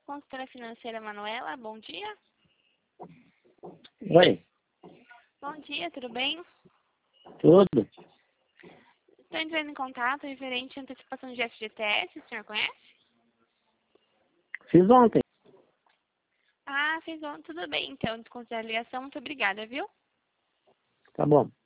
consultora financeira Manuela, bom dia. Oi, Bom dia, tudo bem? tudo? Estou entrando em contato referente à antecipação de FGTS, o senhor conhece? Fiz ontem. Ah, fez ontem, tudo bem, então, desconsidero a ligação, muito obrigada, viu? Tá bom.